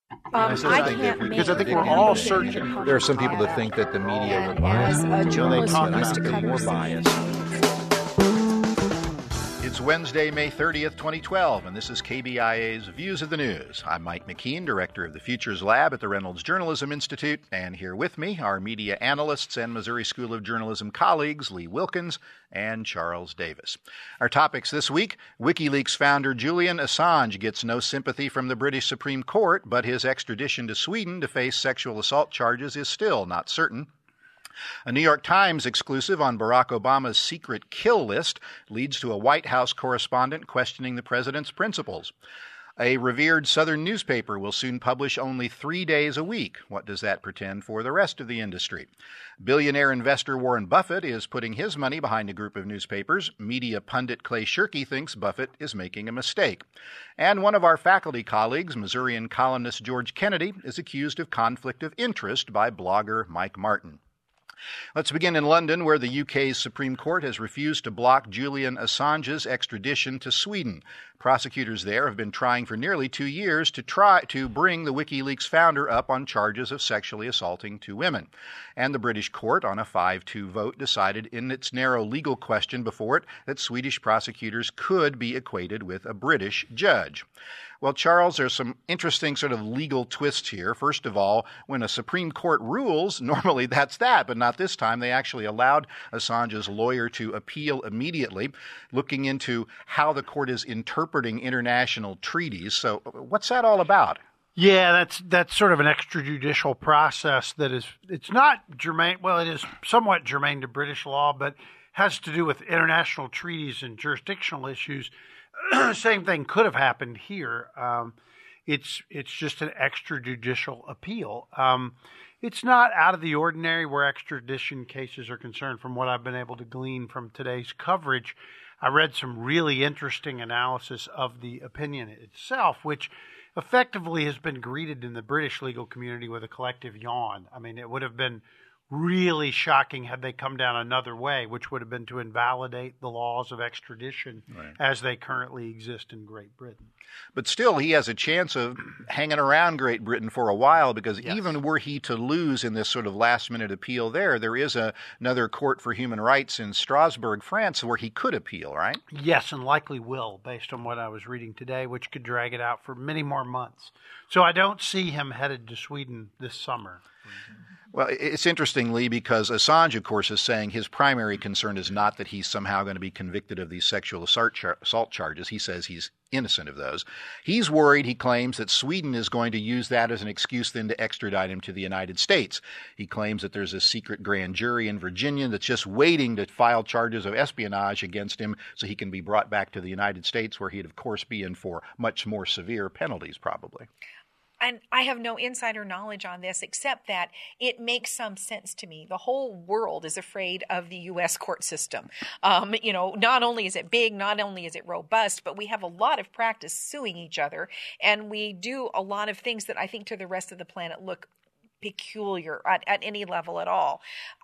I can't because I think we're all searching. There are some people that think that the media would as bias. a journalist who used to They're cover more CNN. biased. It's Wednesday, May 30th, 2012, and this is KBIA's Views of the News. I'm Mike McKean, director of the Futures Lab at the Reynolds Journalism Institute, and here with me are media analysts and Missouri School of Journalism colleagues Lee Wilkins and Charles Davis. Our topics this week: WikiLeaks founder Julian Assange gets no sympathy from the British Supreme Court, but his extradition to Sweden to face sexual assault charges is still not certain. A New York Times exclusive on Barack Obama's secret kill list leads to a White House correspondent questioning the president's principles. A revered Southern newspaper will soon publish only 3 days a week. What does that portend for the rest of the industry? Billionaire investor Warren Buffett is putting his money behind a group of newspapers. Media pundit Clay Shirky thinks Buffett is making a mistake. And one of our faculty colleagues, Missourian columnist George Kennedy, is accused of conflict of interest by blogger Mike Martin. Let's begin in London, where the UK's Supreme Court has refused to block Julian Assange's extradition to Sweden. Prosecutors there have been trying for nearly 2 years to bring the WikiLeaks founder up on charges of sexually assaulting 2 women. And the British court, on a 5-2 vote, decided in its narrow legal question before it that Swedish prosecutors could be equated with a British judge. Well, Charles, there's some interesting sort of legal twists here. First of all, when a Supreme Court rules, normally that's that, but not this time. They actually allowed Assange's lawyer to appeal immediately, looking into how the court is interpreting international treaties. So what's that all about? Yeah, that's sort of an extrajudicial process it's not germane. Well, it is somewhat germane to British law, but has to do with international treaties and jurisdictional issues. Same thing could have happened here. It's just an extrajudicial appeal. It's not out of the ordinary where extradition cases are concerned, from what I've been able to glean from today's coverage. I read some really interesting analysis of the opinion itself, which effectively has been greeted in the British legal community with a collective yawn. I mean, it would have been really shocking had they come down another way, which would have been to invalidate the laws of extradition as they currently exist in Great Britain. But still, he has a chance of hanging around Great Britain for a while, because even were he to lose in this sort of last-minute appeal there is another court for human rights in Strasbourg, France, where he could appeal, right? Yes, and likely will, based on what I was reading today, which could drag it out for many more months. So I don't see him headed to Sweden this summer. Well, it's interesting, Lee, because Assange, of course, is saying his primary concern is not that he's somehow going to be convicted of these sexual assault charges. He says he's innocent of those. He's worried, he claims, that Sweden is going to use that as an excuse then to extradite him to the United States. He claims that there's a secret grand jury in Virginia that's just waiting to file charges of espionage against him so he can be brought back to the United States, where he'd, of course, be in for much more severe penalties, probably. And I have no insider knowledge on this, except that it makes some sense to me. The whole world is afraid of the U.S. court system. Not only is it big, not only is it robust, but we have a lot of practice suing each other. And we do a lot of things that I think to the rest of the planet look peculiar at any level at all.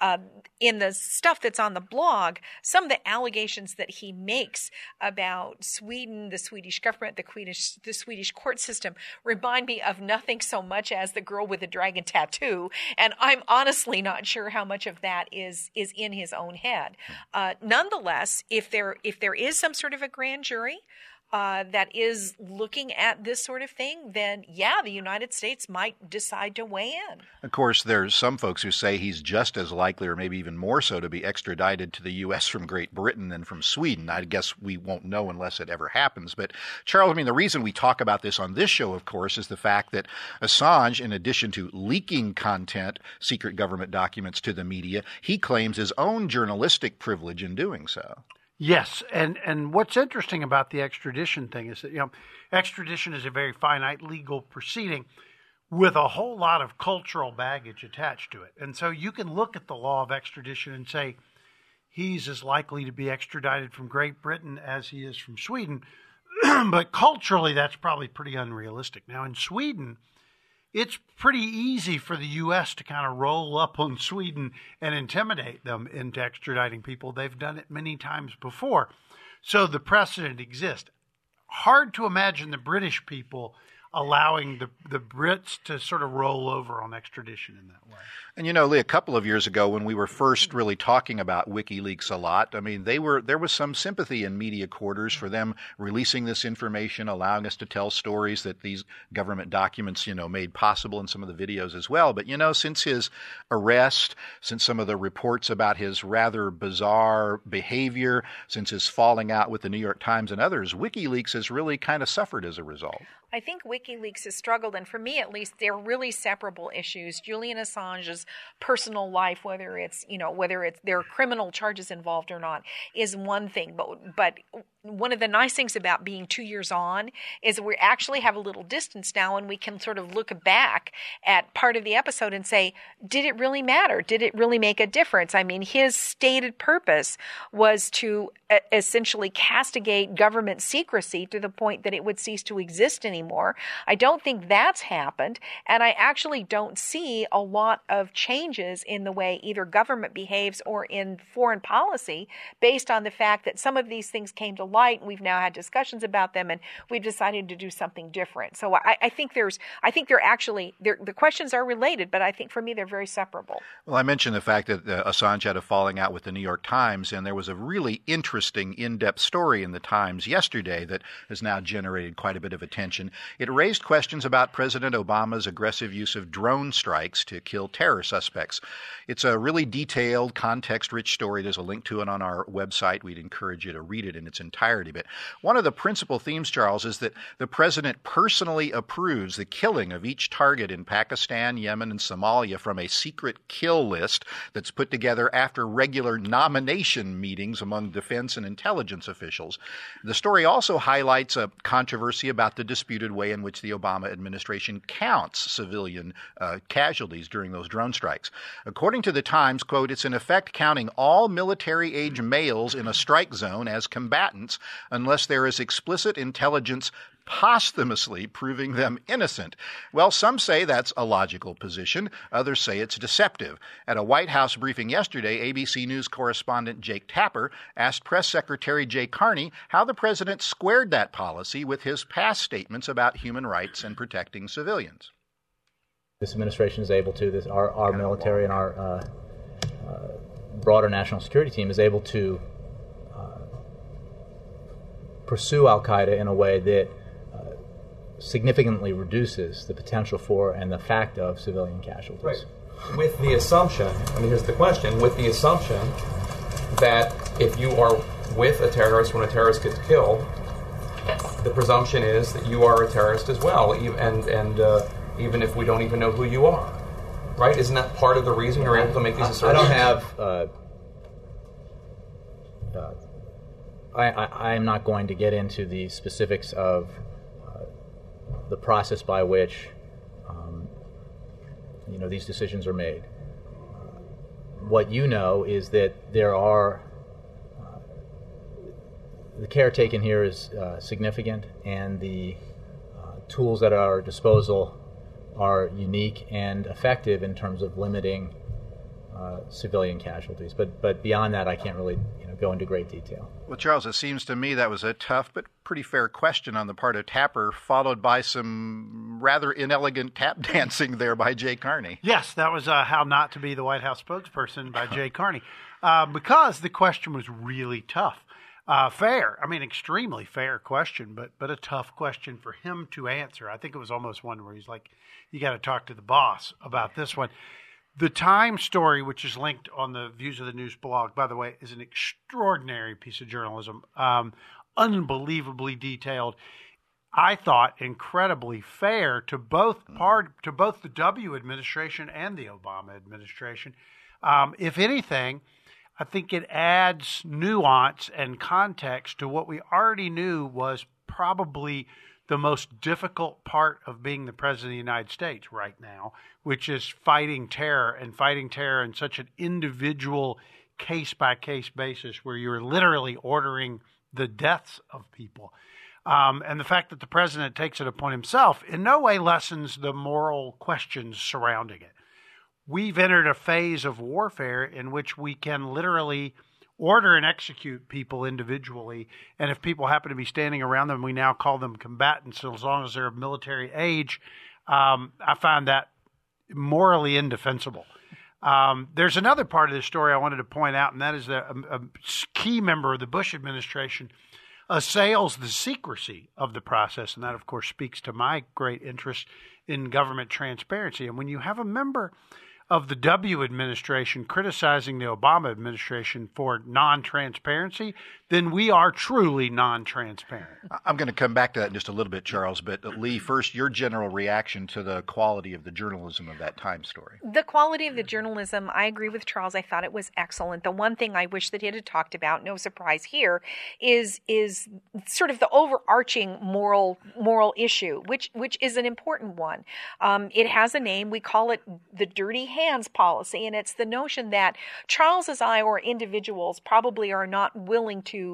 In the stuff that's on the blog, some of the allegations that he makes about Sweden, the Swedish government, the Swedish court system remind me of nothing so much as the girl with the dragon tattoo. And I'm honestly not sure how much of that is in his own head. Nonetheless, if there is some sort of a grand jury that is looking at this sort of thing, then the United States might decide to weigh in. Of course, there's some folks who say he's just as likely, or maybe even more so, to be extradited to the U.S. from Great Britain than from Sweden. I guess we won't know unless it ever happens. But Charles, the reason we talk about this on this show, of course, is the fact that Assange, in addition to leaking content, secret government documents to the media, he claims his own journalistic privilege in doing so. Yes, and what's interesting about the extradition thing is that, extradition is a very finite legal proceeding with a whole lot of cultural baggage attached to it. And so you can look at the law of extradition and say he's as likely to be extradited from Great Britain as he is from Sweden, but culturally that's probably pretty unrealistic. Now in Sweden, it's pretty easy for the U.S. to kind of roll up on Sweden and intimidate them into extraditing people. They've done it many times before. So the precedent exists. Hard to imagine the British people allowing the Brits to sort of roll over on extradition in that way. And Lee, a couple of years ago when we were first really talking about WikiLeaks a lot, I mean, there was some sympathy in media quarters for them releasing this information, allowing us to tell stories that these government documents, made possible in some of the videos as well. But, since his arrest, since some of the reports about his rather bizarre behavior, since his falling out with the New York Times and others, WikiLeaks has really kind of suffered as a result. I think WikiLeaks has struggled, and for me at least, they're really separable issues. Julian Assange's personal life, whether it's there are criminal charges involved or not, is one thing. But one of the nice things about being 2 years on is we actually have a little distance now, and we can sort of look back at part of the episode and say, did it really matter? Did it really make a difference? I mean, his stated purpose was to essentially castigate government secrecy to the point that it would cease to exist anymore. I don't think that's happened, and I actually don't see a lot of changes in the way either government behaves or in foreign policy based on the fact that some of these things came to light, and we've now had discussions about them, and we've decided to do something different. So I think the questions are related, but I think for me they're very separable. Well, I mentioned the fact that Assange had a falling out with the New York Times, and there was a really interesting in-depth story in the Times yesterday that has now generated quite a bit of attention. It raised questions about President Obama's aggressive use of drone strikes to kill terror suspects. It's a really detailed, context-rich story. There's a link to it on our website. We'd encourage you to read it in its entirety. But one of the principal themes, Charles, is that the president personally approves the killing of each target in Pakistan, Yemen, and Somalia from a secret kill list that's put together after regular nomination meetings among defense and intelligence officials. The story also highlights a controversy about the disputed way in which the Obama administration counts civilian casualties during those drone strikes. According to the Times, quote, it's in effect counting all military-age males in a strike zone as combatants unless there is explicit intelligence posthumously proving them innocent. Well, some say that's a logical position. Others say it's deceptive. At a White House briefing yesterday, ABC News correspondent Jake Tapper asked Press Secretary Jay Carney how the president squared that policy with his past statements about human rights and protecting civilians. This administration is able to, our military and our broader national security team is able to pursue al-Qaeda in a way that significantly reduces the potential for and the fact of civilian casualties. Right. With the assumption, here's the question, with the assumption that if you are with a terrorist when a terrorist gets killed, the presumption is that you are a terrorist as well, and even if we don't even know who you are. Right? Isn't that part of the reason you're able to make these assertions? I don't have... I am not going to get into the specifics of the process by which these decisions are made. What you know is that there are the care taken here is significant, and the tools at our disposal are unique and effective in terms of limiting civilian casualties. But beyond that, I can't really go into great detail. Well, Charles, it seems to me that was a tough but pretty fair question on the part of Tapper, followed by some rather inelegant tap dancing there by Jay Carney. Yes, that was How Not to Be the White House Spokesperson by Jay Carney, because the question was really tough. Fair, extremely fair question, but a tough question for him to answer. I think it was almost one where he's like, you got to talk to the boss about this one. The Time story, which is linked on the Views of the News blog, by the way, is an extraordinary piece of journalism, unbelievably detailed. I thought incredibly fair to both the W administration and the Obama administration. If anything, I think it adds nuance and context to what we already knew was probably the most difficult part of being the president of the United States right now, which is fighting terror in such an individual case-by-case basis where you're literally ordering the deaths of people. And the fact that the president takes it upon himself in no way lessens the moral questions surrounding it. We've entered a phase of warfare in which we can literally order and execute people individually. And if people happen to be standing around them, we now call them combatants. So as long as they're of military age, I find that morally indefensible. There's another part of this story I wanted to point out, and that is that a key member of the Bush administration assails the secrecy of the process. And that, of course, speaks to my great interest in government transparency. And when you have a member of the W administration criticizing the Obama administration for non-transparency, then we are truly non-transparent. I'm going to come back to that in just a little bit, Charles, but Lee, first, your general reaction to the quality of the journalism of that Time story. The quality of the journalism, I agree with Charles. I thought it was excellent. The one thing I wish that it had talked about, no surprise here, is sort of the overarching moral issue, which is an important one. It has a name. We call it the dirty hands policy, and it's the notion that Charles, as I, or individuals probably are not willing to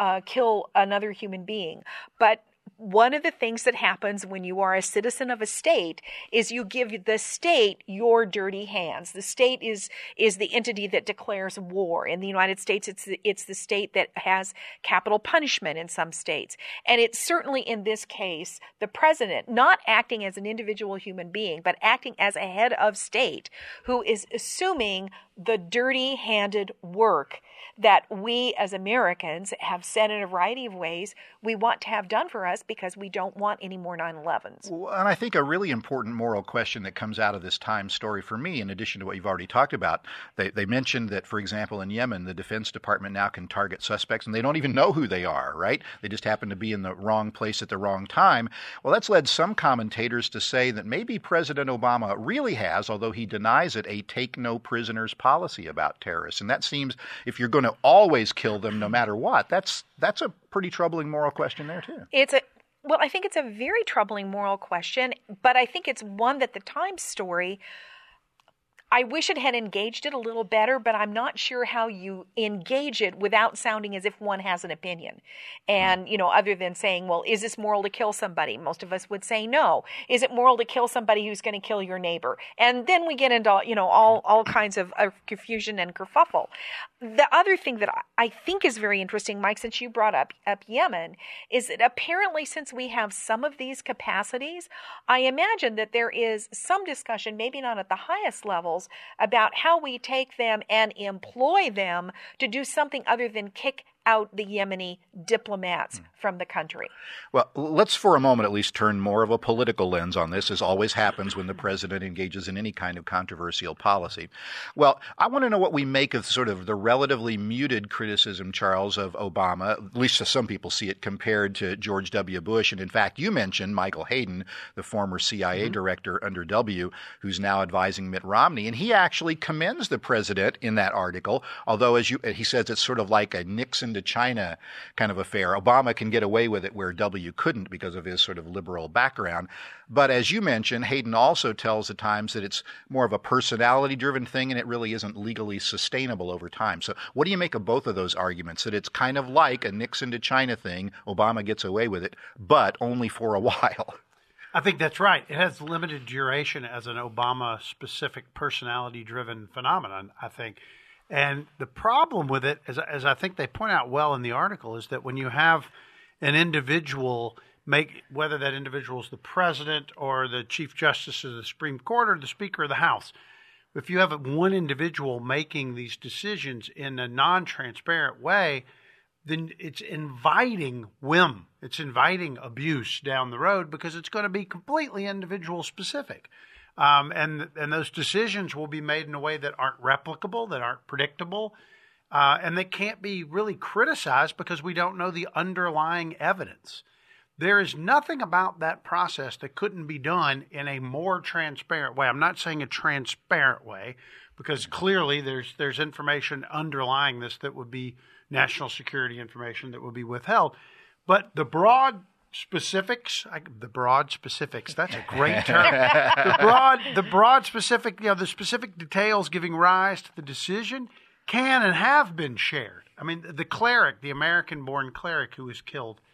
kill another human being. But one of the things that happens when you are a citizen of a state is you give the state your dirty hands. The state is the entity that declares war. In the United States, it's the state that has capital punishment in some states. And it's certainly in this case, the president, not acting as an individual human being, but acting as a head of state who is assuming the dirty-handed work that we as Americans have said in a variety of ways we want to have done for us because we don't want any more 9/11s. Well, and I think a really important moral question that comes out of this Time story for me, in addition to what you've already talked about, they mentioned that, for example, in Yemen, the Defense Department now can target suspects and they don't even know who they are, right? They just happen to be in the wrong place at the wrong time. Well, that's led some commentators to say that maybe President Obama really has, although he denies it, a take no prisoners policy about terrorists. And that seems, if you're going to always kill them no matter what, that's a pretty troubling moral question there too. Well, I think it's a very troubling moral question, but I think it's one that the Times story, I wish it had engaged it a little better, but I'm not sure how you engage it without sounding as if one has an opinion. And, other than saying, well, is this moral to kill somebody? Most of us would say no. Is it moral to kill somebody who's going to kill your neighbor? And then we get into, all kinds of confusion and kerfuffle. The other thing that I think is very interesting, Mike, since you brought up Yemen, is that apparently since we have some of these capacities, I imagine that there is some discussion, maybe not at the highest levels, about how we take them and employ them to do something other than kick out the Yemeni diplomats from the country. Well, let's for a moment at least turn more of a political lens on this, as always happens when the president engages in any kind of controversial policy. Well, I want to know what we make of sort of the relatively muted criticism, Charles, of Obama, at least as some people see it, compared to George W. Bush. And in fact, you mentioned Michael Hayden, the former CIA director under W., who's now advising Mitt Romney. And he actually commends the president in that article, although he says it's sort of like a Nixon to China kind of affair. Obama can get away with it where W couldn't because of his sort of liberal background. But as you mentioned, Hayden also tells the Times that it's more of a personality-driven thing and it really isn't legally sustainable over time. So what do you make of both of those arguments, that it's kind of like a Nixon to China thing, Obama gets away with it, but only for a while? I think that's right. It has limited duration as an Obama-specific personality-driven phenomenon, I think. And the problem with it, as I think they point out well in the article, is that when you have an individual whether that individual is the president or the Chief Justice of the Supreme Court or the Speaker of the House, if you have one individual making these decisions in a non-transparent way, then it's inviting whim. It's inviting abuse down the road because it's going to be completely individual specific. And those decisions will be made in a way that aren't replicable, that aren't predictable, and they can't be really criticized because we don't know the underlying evidence. There is nothing about that process that couldn't be done in a more transparent way. I'm not saying a transparent way because clearly there's information underlying this that would be national security information that would be withheld. But the broad specifics, that's a great term. The broad specific, the specific details giving rise to the decision can and have been shared. I mean, the cleric, the American-born cleric who was killed,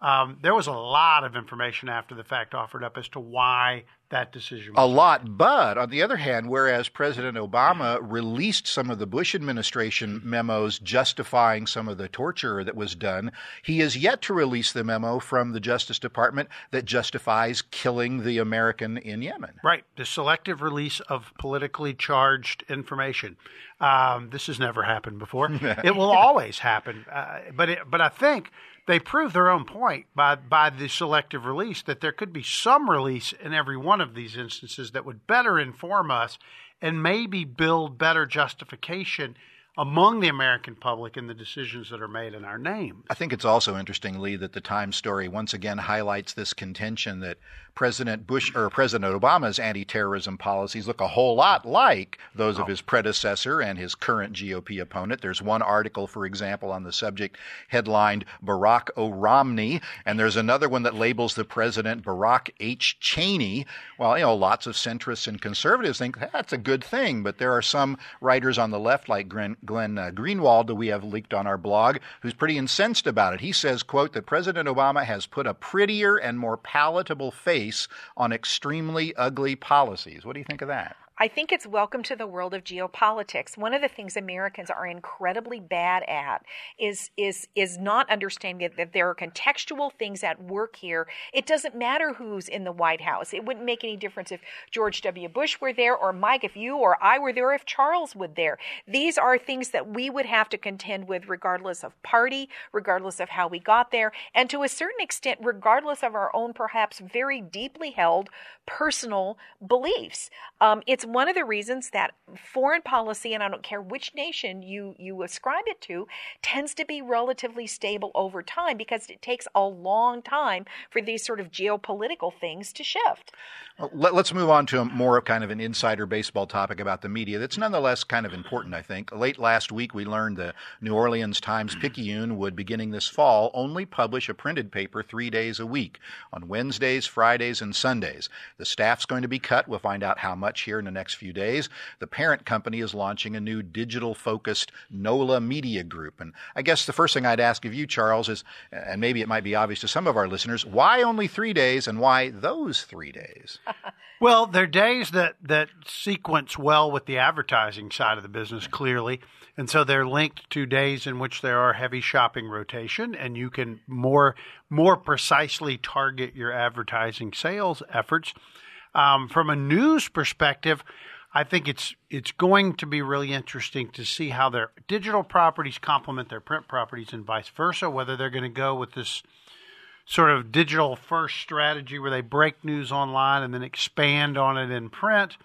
There was a lot of information after the fact offered up as to why that decision was a lot. But on the other hand, whereas President Obama released some of the Bush administration memos justifying some of the torture that was done, he is yet to release the memo from the Justice Department that justifies killing the American in Yemen. Right. The selective release of politically charged information. This has never happened before. It will always happen. But I think they proved their own point by the selective release that there could be some release in every one of these instances that would better inform us and maybe build better justification among the American public in the decisions that are made in our name. I think it's also interesting, Lee, that the Times story once again highlights this contention that President Obama's anti-terrorism policies look a whole lot like those of his predecessor and his current GOP opponent. There's one article, for example, on the subject headlined Barack O'Romney, and there's another one that labels the president Barack H. Cheney. Well, lots of centrists and conservatives think that's a good thing, but there are some writers on the left, like Glenn Greenwald, that we have leaked on our blog, who's pretty incensed about it. He says, quote, that President Obama has put a prettier and more palatable face on extremely ugly policies. What do you think of that? I think it's welcome to the world of geopolitics. One of the things Americans are incredibly bad at is not understanding that there are contextual things at work here. It doesn't matter who's in the White House. It wouldn't make any difference if George W. Bush were there, or Mike, if you or I were there, if Charles were there. These are things that we would have to contend with regardless of party, regardless of how we got there, and to a certain extent, regardless of our own perhaps very deeply held personal beliefs. It's one of the reasons that foreign policy, and I don't care which nation you ascribe it to, tends to be relatively stable over time because it takes a long time for these sort of geopolitical things to shift. Well, let's move on to a more kind of an insider baseball topic about the media that's nonetheless kind of important, I think. Late last week, we learned the New Orleans Times-Picayune would, beginning this fall, only publish a printed paper 3 days a week, on Wednesdays, Fridays, and Sundays. The staff's going to be cut. We'll find out how much here in the next few days. The parent company is launching a new digital-focused NOLA Media Group. And I guess the first thing I'd ask of you, Charles, is, and maybe it might be obvious to some of our listeners, why only 3 days and why those 3 days? Well, they're days that sequence well with the advertising side of the business, clearly. And so they're linked to days in which there are heavy shopping rotation, and you can more precisely target your advertising sales efforts. From a news perspective, I think it's going to be really interesting to see how their digital properties complement their print properties and vice versa, whether they're going to go with this sort of digital first strategy where they break news online and then expand on it in print.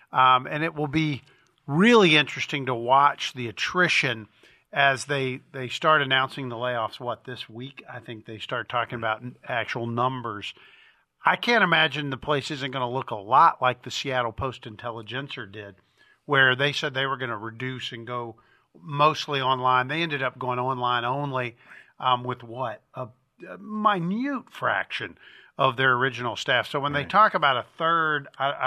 And it will be really interesting to watch the attrition as they start announcing the layoffs, this week? I think they start talking about actual numbers. I can't imagine the place isn't going to look a lot like the Seattle Post-Intelligencer did, where they said they were going to reduce and go mostly online. They ended up going online only with a minute fraction of their original staff. So when they talk about a third,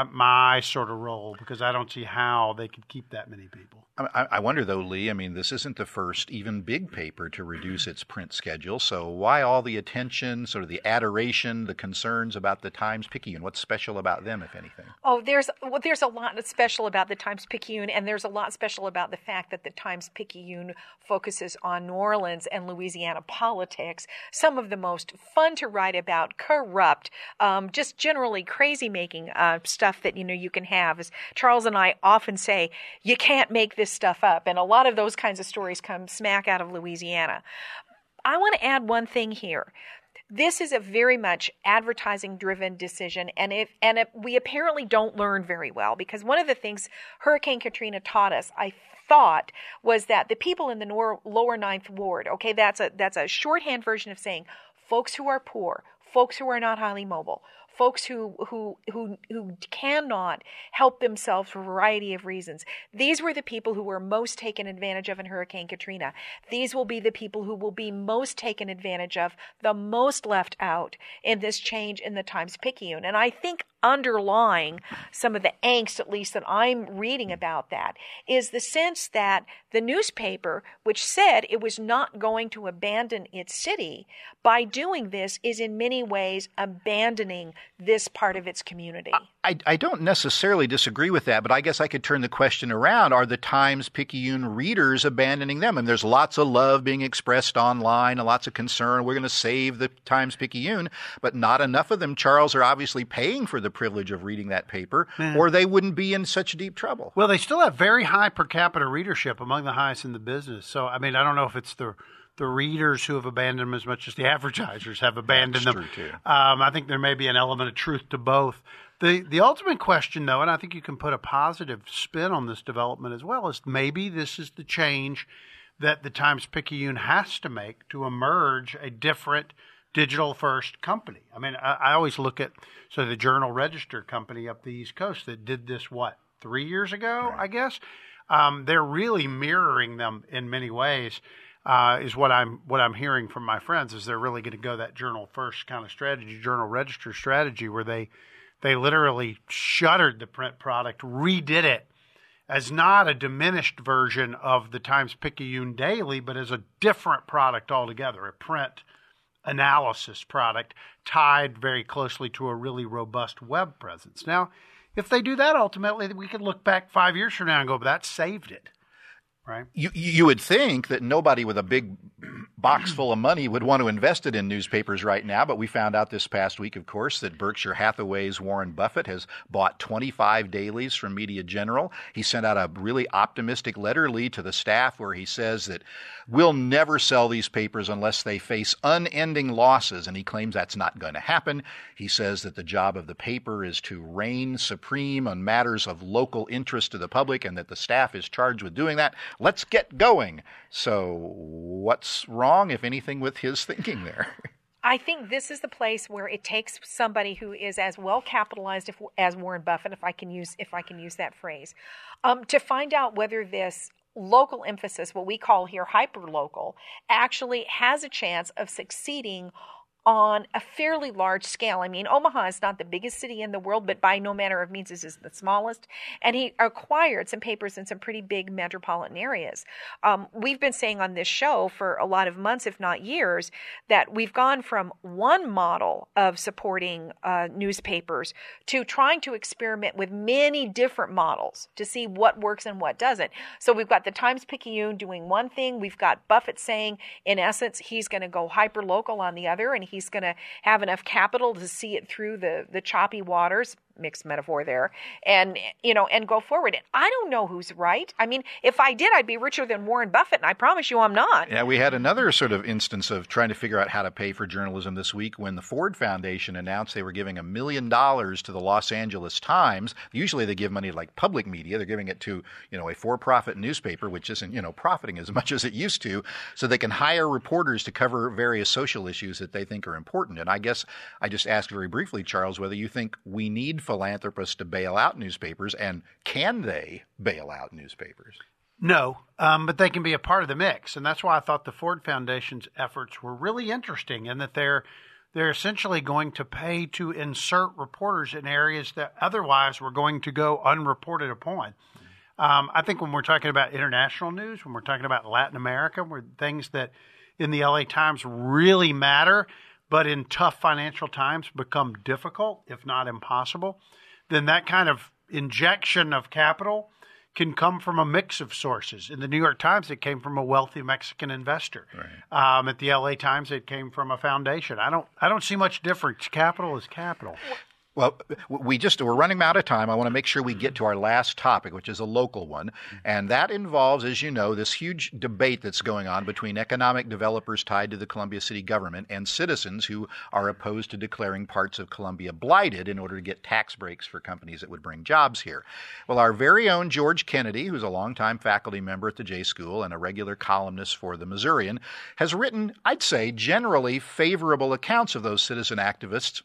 my eyes sort of roll because I don't see how they could keep that many people. I wonder, though, Lee, this isn't the first even big paper to reduce its print schedule. So why all the attention, sort of the adoration, the concerns about the Times-Picayune? What's special about them, if anything? Oh, there's a lot special about the Times-Picayune, and there's a lot special about the fact that the Times-Picayune focuses on New Orleans and Louisiana politics, some of the most fun to write about, corrupt, just generally crazy-making stuff that you can have. As Charles and I often say, you can't make this stuff up, and a lot of those kinds of stories come smack out of Louisiana. I want to add one thing here. This is a very much advertising-driven decision, and we apparently don't learn very well, because one of the things Hurricane Katrina taught us, I thought, was that the people in the lower Ninth Ward, okay, that's a shorthand version of saying folks who are poor, folks who are not highly mobile, folks who cannot help themselves for a variety of reasons. These were the people who were most taken advantage of in Hurricane Katrina. These will be the people who will be most taken advantage of, the most left out in this change in the Times-Picayune. And I think underlying some of the angst, at least that I'm reading about that, is the sense that the newspaper, which said it was not going to abandon its city, by doing this is in many ways abandoning this part of its community. I don't necessarily disagree with that, but I guess I could turn the question around. Are the Times-Picayune readers abandoning them? And there's lots of love being expressed online and lots of concern. We're going to save the Times-Picayune, but not enough of them, Charles, are obviously paying for the privilege of reading that paper, or they wouldn't be in such deep trouble. Well, they still have very high per capita readership, among the highest in the business. So, I mean, I don't know if it's the readers who have abandoned them as much as the advertisers have abandoned them. That's true, too. I think there may be an element of truth to both. The ultimate question, though, and I think you can put a positive spin on this development as well, is maybe this is the change that the Times-Picayune has to make to emerge a different digital-first company. I mean, I always look at the Journal-Register company up the East Coast that did this, 3 years ago, right. I guess? They're really mirroring them in many ways. Is what I'm hearing from my friends, is they're really going to go that journal first kind of strategy, Journal Register strategy, where they literally shuttered the print product, redid it as not a diminished version of the Times-Picayune Daily, but as a different product altogether, a print analysis product tied very closely to a really robust web presence. Now, if they do that, ultimately, we could look back 5 years from now and go, but that saved it. Right. You would think that nobody with a big box full of money would want to invest it in newspapers right now, but we found out this past week, of course, that Berkshire Hathaway's Warren Buffett has bought 25 dailies from Media General. He sent out a really optimistic letter, Lee, to the staff where he says that we'll never sell these papers unless they face unending losses, and he claims that's not going to happen. He says that the job of the paper is to reign supreme on matters of local interest to the public and that the staff is charged with doing that. Let's get going. So what's wrong, if anything, with his thinking there? I think this is the place where it takes somebody who is as well capitalized as Warren Buffett, if I can use that phrase, to find out whether this local emphasis, what we call here hyper-local, actually has a chance of succeeding on a fairly large scale. I mean, Omaha is not the biggest city in the world, but by no manner of means is the smallest. And he acquired some papers in some pretty big metropolitan areas. We've been saying on this show for a lot of months, if not years, that we've gone from one model of supporting newspapers to trying to experiment with many different models to see what works and what doesn't. So we've got the Times-Picayune doing one thing. We've got Buffett saying, in essence, he's going to go hyper-local on the other, and he's going to have enough capital to see it through the choppy waters, mixed metaphor there, and go forward. And I don't know who's right. I mean, if I did, I'd be richer than Warren Buffett, and I promise you I'm not. Yeah, we had another sort of instance of trying to figure out how to pay for journalism this week when the Ford Foundation announced they were giving $1 million to the Los Angeles Times. Usually they give money to like public media. They're giving it to, a for-profit newspaper, which isn't, profiting as much as it used to, so they can hire reporters to cover various social issues that they think are important. And I guess I just asked very briefly, Charles, whether you think we need philanthropists to bail out newspapers, and can they bail out newspapers? No, but they can be a part of the mix. And that's why I thought the Ford Foundation's efforts were really interesting, in that they're essentially going to pay to insert reporters in areas that otherwise were going to go unreported upon. I think when we're talking about international news, when we're talking about Latin America, where things that in the LA Times really matter, but in tough financial times become difficult, if not impossible, then that kind of injection of capital can come from a mix of sources. In the New York Times, it came from a wealthy Mexican investor. Right. At the LA Times, it came from a foundation. I don't see much difference. Capital is capital. Well, we're running out of time. I want to make sure we get to our last topic, which is a local one. And that involves, as you know, this huge debate that's going on between economic developers tied to the Columbia City government and citizens who are opposed to declaring parts of Columbia blighted in order to get tax breaks for companies that would bring jobs here. Well, our very own George Kennedy, who's a longtime faculty member at the J School and a regular columnist for the Missourian, has written, I'd say, generally favorable accounts of those citizen activists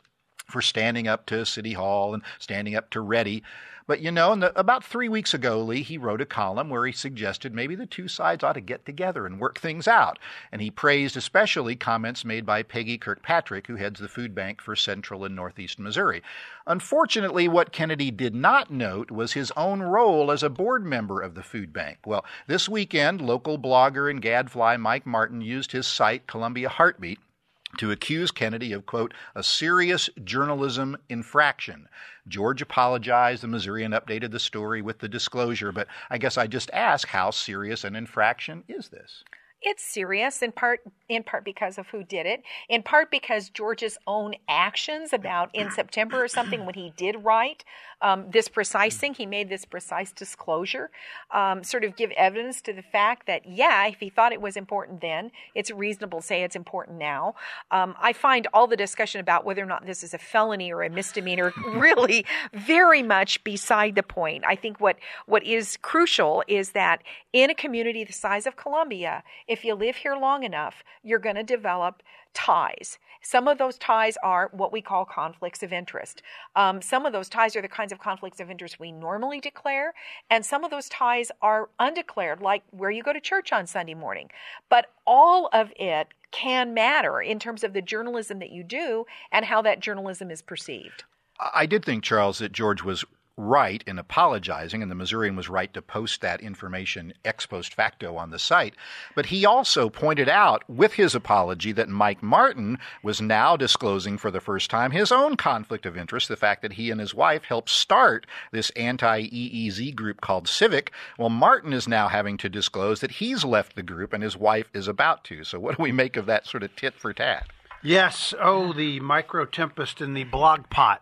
for standing up to City Hall and standing up to Reddy. But, about 3 weeks ago, Lee, he wrote a column where he suggested maybe the two sides ought to get together and work things out. And he praised especially comments made by Peggy Kirkpatrick, who heads the food bank for Central and Northeast Missouri. Unfortunately, what Kennedy did not note was his own role as a board member of the food bank. Well, this weekend, local blogger and gadfly Mike Martin used his site, Columbia Heartbeat, to accuse Kennedy of, quote, a serious journalism infraction. George apologized. The Missourian updated the story with the disclosure. But I guess I just ask, how serious an infraction is this? It's serious, in part because of who did it, in part because George's own actions about in September or something when he did write this precise thing, he made this precise disclosure, sort of give evidence to the fact that, yeah, if he thought it was important then, it's reasonable to say it's important now. I find all the discussion about whether or not this is a felony or a misdemeanor really very much beside the point. I think what is crucial is that in a community the size of Columbia, if you live here long enough, you're going to develop ties. Some of those ties are what we call conflicts of interest. Some of those ties are the kinds of conflicts of interest we normally declare, and some of those ties are undeclared, like where you go to church on Sunday morning. But all of it can matter in terms of the journalism that you do and how that journalism is perceived. I did think, Charles, that George was right in apologizing, and the Missourian was right to post that information ex post facto on the site. But he also pointed out with his apology that Mike Martin was now disclosing for the first time his own conflict of interest, the fact that he and his wife helped start this anti-EEZ group called Civic. Well, Martin is now having to disclose that he's left the group and his wife is about to. So what do we make of that sort of tit for tat? Yes. Oh, the micro tempest in the blog pot.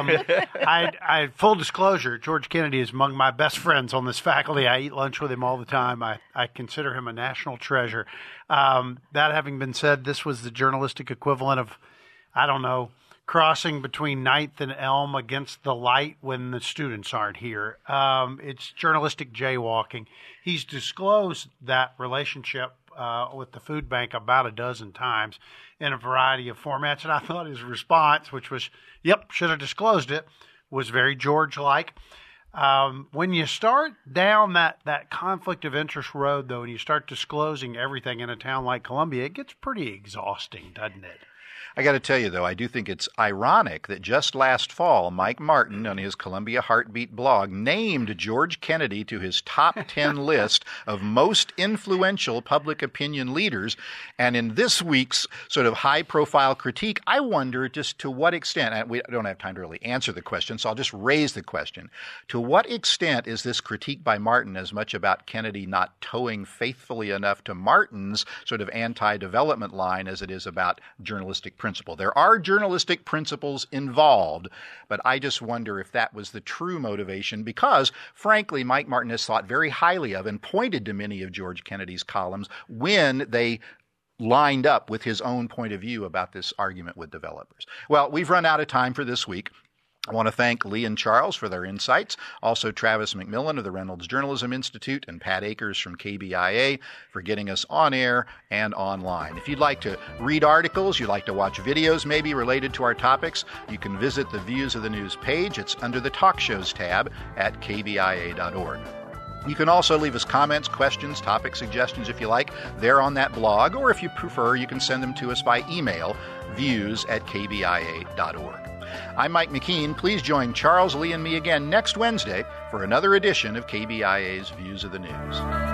I full disclosure, George Kennedy is among my best friends on this faculty. I eat lunch with him all the time. I consider him a national treasure. That having been said, this was the journalistic equivalent of, I don't know, crossing between Ninth and Elm against the light when the students aren't here. It's journalistic jaywalking. He's disclosed that relationship with the food bank about a dozen times in a variety of formats. And I thought his response, which was, yep, should have disclosed it, was very George-like. When you start down that conflict of interest road, though, and you start disclosing everything in a town like Columbia, it gets pretty exhausting, doesn't it? I got to tell you, though, I do think it's ironic that just last fall, Mike Martin on his Columbia Heartbeat blog named George Kennedy to his top 10 list of most influential public opinion leaders. And in this week's sort of high-profile critique, I wonder just to what extent, and we don't have time to really answer the question, so I'll just raise the question. To what extent is this critique by Martin as much about Kennedy not towing faithfully enough to Martin's sort of anti-development line as it is about journalistic principle? There are journalistic principles involved, but I just wonder if that was the true motivation because, frankly, Mike Martin has thought very highly of and pointed to many of George Kennedy's columns when they lined up with his own point of view about this argument with developers. Well, we've run out of time for this week. I want to thank Lee and Charles for their insights, also Travis McMillan of the Reynolds Journalism Institute and Pat Akers from KBIA for getting us on air and online. If you'd like to read articles, you'd like to watch videos maybe related to our topics, you can visit the Views of the News page. It's under the Talk Shows tab at kbia.org. You can also leave us comments, questions, topic suggestions if you like. They're on that blog, or if you prefer, you can send them to us by email, views@kbia.org. I'm Mike McKean. Please join Charles, Lee, and me again next Wednesday for another edition of KBIA's Views of the News.